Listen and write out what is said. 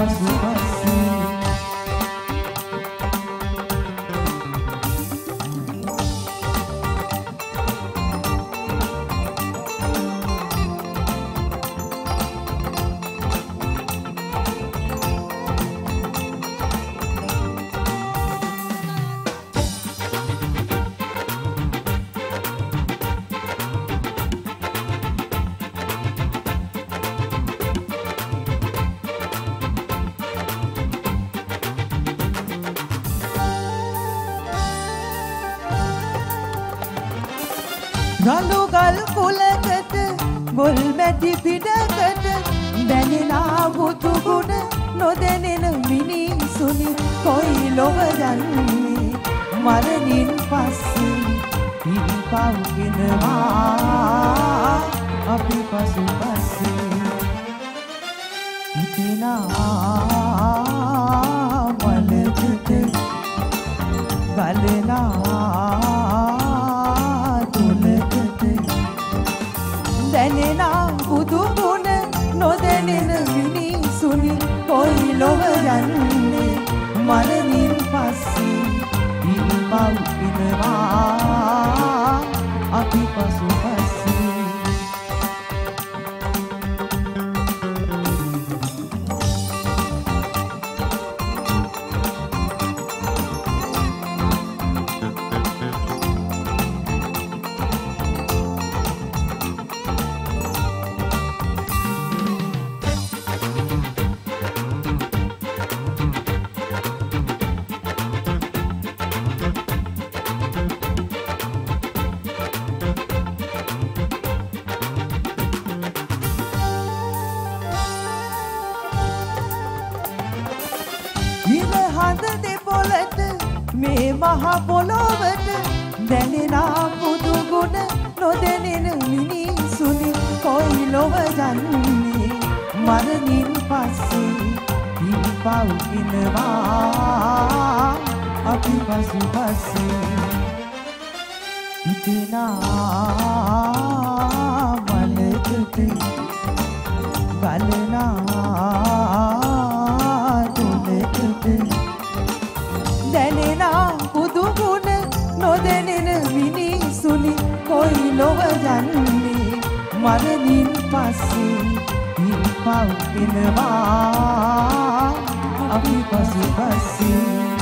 පසු පස්සේ රළු ගල් කුලකට ගොල් මැටි පිටකට දැනෙනා බුදු ගුණ නොදැනෙන මිනිසුනි කොයි ලොව යන්නේ මරණින් පස්සේ පිරිපව්ගෙනවා අපි පසු පස්සේ හිතෙනා මලකට ගලනා දැනෙනා බුදු ගුණ නොදැනෙන මිනිසුනි කොයි ලොව යන්නේ මරණින් පස්සේ පිරිපව්ගෙනවා අපි පසු පස්සේ හඳ දෙපොළට මේ මහ පොළොවට දැනෙනා බුදු ගුණ නොදැනෙන මිනිසුනි කොයි ලොව යන්නේ මරණින් පස්සේ පිරිපව්ගෙනවා අපි පසු පස්සේ හිතෙනා මලකට ගලනා දැනෙනා බුදු ගුණ නොදැනෙන මිනිසුනි කොයි ලොව යන්නේ මරණින් පස්සේ පිරිපව්ගෙනවා අපි පසු පස්සේ